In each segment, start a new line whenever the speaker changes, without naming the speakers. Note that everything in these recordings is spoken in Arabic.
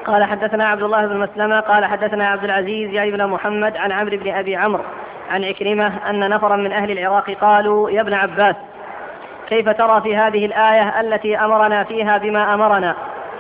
قال حدثنا عبد الله بن مسلمة قال حدثنا عبد العزيز يعني بن محمد عن عمرو بن أبي عمرو عن عكرمة أن نفرا من أهل العراق قالوا يا ابن عباس كيف ترى في هذه الآية التي أمرنا فيها بما أمرنا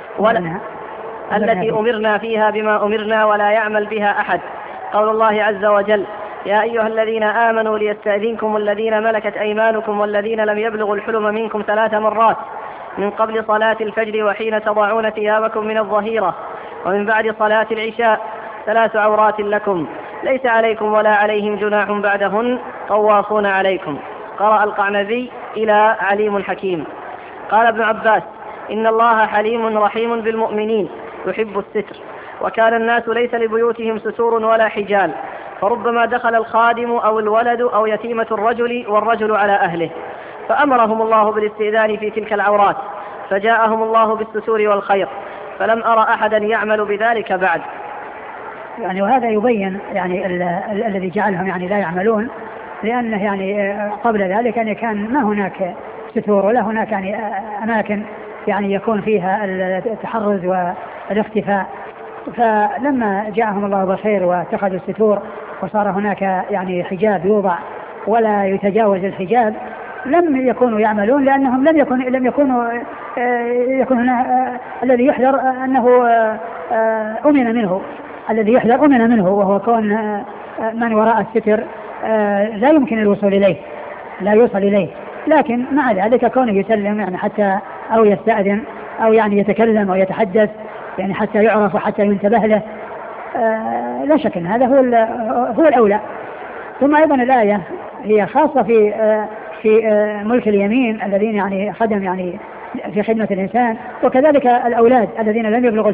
التي أمرنا فيها بما أمرنا ولا يعمل بها أحد؟ قول الله عز وجل يا أيها الذين آمنوا ليستأذنكم الذين ملكت أيمانكم والذين لم يبلغوا الحلم منكم 3 مرات من قبل صلاة الفجر وحين تضعون ثيابكم من الظهيرة ومن بعد صلاة العشاء 3 عورات لكم ليس عليكم ولا عليهم جناح بعدهن طوافون عليكم. قرأ القعنبي إلى عليم حكيم. قال ابن عباس إن الله حليم رحيم بالمؤمنين يحب الستر، وكان الناس ليس لبيوتهم ستور ولا حجال، فربما دخل الخادم أو الولد أو يتيمة الرجل والرجل على أهله، فأمرهم الله بالاستئذان في تلك العورات، فجاءهم الله بالستور والخير، فلم أرى أحدا يعمل بذلك بعد.
يعني وهذا يبين يعني الذي جعلهم يعني لا يعملون، لأنه يعني قبل ذلك يعني كان ما هناك ستور ولا هناك يعني أماكن يعني يكون فيها التحرز والاختفاء، فلما جاءهم الله بالخير واتخذوا الستور وصار هناك يعني حجاب يوضع ولا يتجاوز الحجاب لم يكونوا يعملون، لأنهم لم يكونوا يكون هنا الذي يحذر أنه أمن منه، الذي يحذر أمن منه، وهو كون من وراء الستر لا يمكن الوصول إليه، لا يوصل إليه، لكن مع ذلك كونه يسلم يعني حتى أو يستأذن أو يعني يتكلم أو يتحدث يعني حتى يعرف وحتى ينتبه له، لا شك أن هذا هو الأولى. ثم أيضا الآية هي خاصة في ملك اليمين الذين يعني خدم يعني في خدمة الإنسان، وكذلك الأولاد الذين لم يبلغوا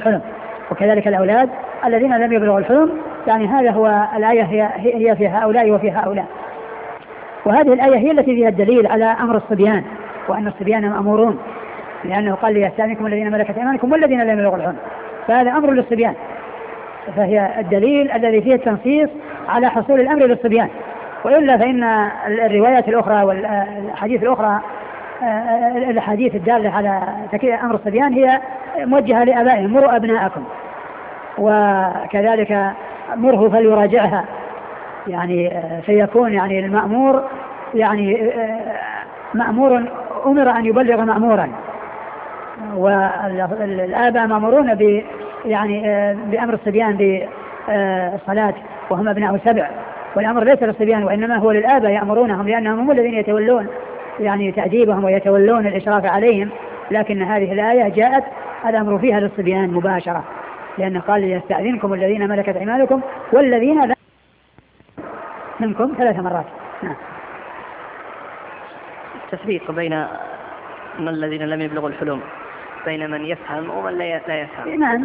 الحلم، يعني هذا هو الآية هي في هؤلاء وفي هؤلاء. وهذه الآية هي التي فيها الدليل على أمر الصبيان، وأن الصبيان مأمورون، لأنه قال ليستأذنكم الذين ملكت أيمانكم والذين لم يبلغوا الحلم، فهذا أمر للصبيان، فهي الدليل الذي فيه التنصيص على حصول الأمر للصبيان. وإلا فإن الروايات الأخرى والحديث الأخرى الحديث الدالة على تكليف أمر الصبيان هي موجهة لآبائهم، مروا أبناءكم، وكذلك مره فليراجعها، يعني فيكون يعني المأمور يعني مأمور أمر أن يبلغ مأمورا، والآباء مأمورون يعني بأمر الصبيان بالصلاة وهم أبناء 7، والأمر ليس للصبيان وإنما هو للآباء يأمرونهم، لأنهم هم الذين يتولون يعني تأديبهم ويتولون الإشراف عليهم. لكن هذه الآية جاءت الأمر فيها للصبيان مباشرة، لأنه قال ليستأذنكم الذين ملكت أيمانكم والذين لم منكم 3 مرات. نعم.
التفريق بين الذين لم يبلغوا الحلم بين من يفهم ومن لا يفهم.
نعم،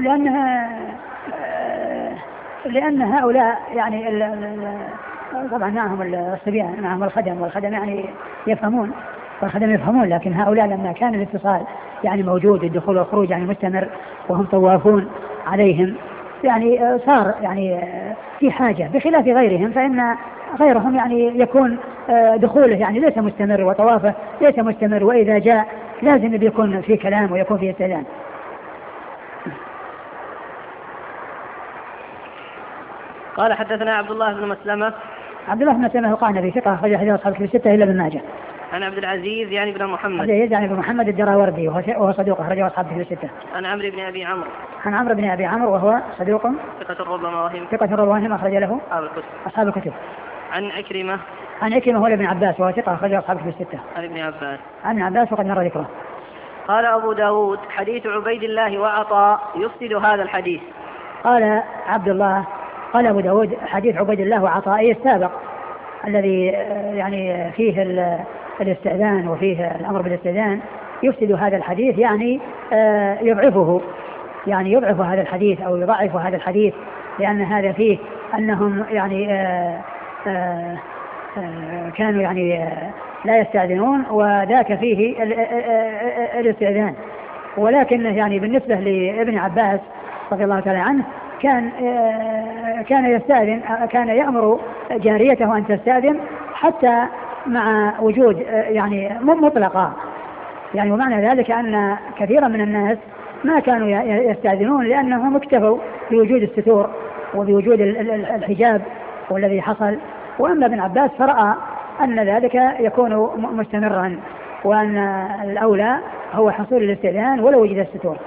لأن هؤلاء يعني طبعا معهم الصبيان، معهم الخدم، والخدم يعني يفهمون، والخدم يفهمون، لكن هؤلاء لما كان الاتصال يعني موجود، الدخول والخروج يعني مستمر، وهم طوافون عليهم، يعني صار يعني في حاجة، بخلاف غيرهم فإن غيرهم يعني يكون دخوله يعني ليس مستمر وطوافه ليس مستمر، وإذا جاء لازم يكون في كلام ويكون في استئذان.
قال حدثنا عبد الله بن مسلمة.
عبد الله بن مسلمة القعنبي ثقة أخرج حديث أصحاب الكتب 6 إلا ابن ماجه.
عن عبد العزيز يعني بن محمد.
عبد العزيز يعني بن محمد الدراوردي وهو صدوق أخرج أصحاب الكتب 6.
عن عمرو بن أبي عمرو.
عن عمرو بن أبي عمرو وهو صدوق
ثقة ربما وهم
أخرج له أصحاب الكتب.
عن عكرمة.
عن عكرمة هو ابن عباس وهو ثقة أخرج أصحاب الكتب 6.
عن ابن عباس.
عن ابن عباس وقد مر ذكره.
قال أبو داود حديث عبيد الله وعطاء يفسد هذا الحديث.
قال عبد الله قال أبو داود حديث عبيد الله وعطاء السابق الذي يعني فيه الاستئذان وفيه الأمر بالاستئذان يفسد هذا الحديث، يعني يضعفه، يعني يضعف هذا الحديث أو يضعف هذا الحديث، لأن هذا فيه أنهم يعني كانوا يعني لا يستأذنون، وذاك فيه الاستئذان. ولكن يعني بالنسبة لابن عباس رضي الله تعالى عنه كان يستأذن، كان يأمر جاريته أن تستأذن حتى مع وجود يعني مطلقة، يعني ومعنى ذلك أن كثيرا من الناس ما كانوا يستأذنون لأنهم اكتفوا بوجود الستور وبوجود الحجاب والذي حصل. وأما ابن عباس فرأى أن ذلك يكون مستمرا وأن الأولى هو حصول الاستئذان ولو وجد الستور.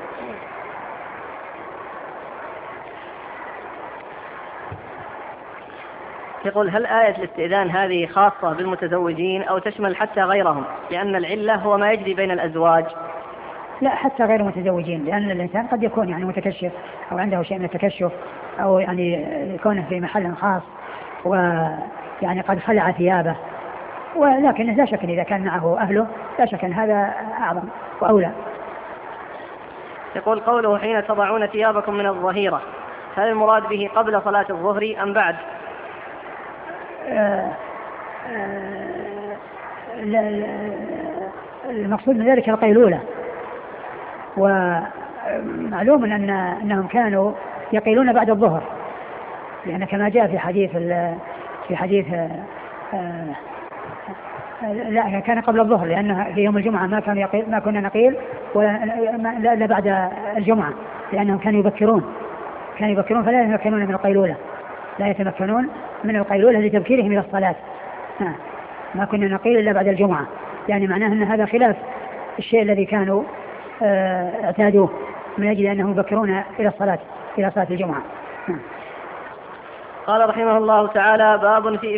يقول هل آية الاستئذان هذه خاصة بالمتزوجين أو تشمل حتى غيرهم لأن العلة هو ما يجري بين الأزواج؟
لا حتى غير المتزوجين لأن الإنسان قد يكون يعني متكشف أو عنده شيء من التكشف أو يعني يكون في محل خاص ويعني قد خلع ثيابه ولكن لا شك إذا كان معه أهله لا شك أن هذا أعظم وأولى.
يقول قوله حين تضعون ثيابكم من الظهيرة هل المراد به قبل صلاة الظهر أم بعد؟
المقصود من ذلك القيلولة. ومعلوم أنهم كانوا يقيلون بعد الظهر لأن كما جاء في حديث لا كان قبل الظهر لأنه في يوم الجمعة ما كنا نقيل ولا بعد الجمعة لأنهم كانوا يبكرون فلا يتمكنون من القيلولة لتبكيرهم إلى الصلاة. ما كنا نقيل إلا بعد الجمعة يعني معناه أن هذا خلاف الشيء الذي كانوا اعتادوه من أجل أنهم يبكرون إلى صلاة الجمعة.
قال رحمه الله تعالى باب في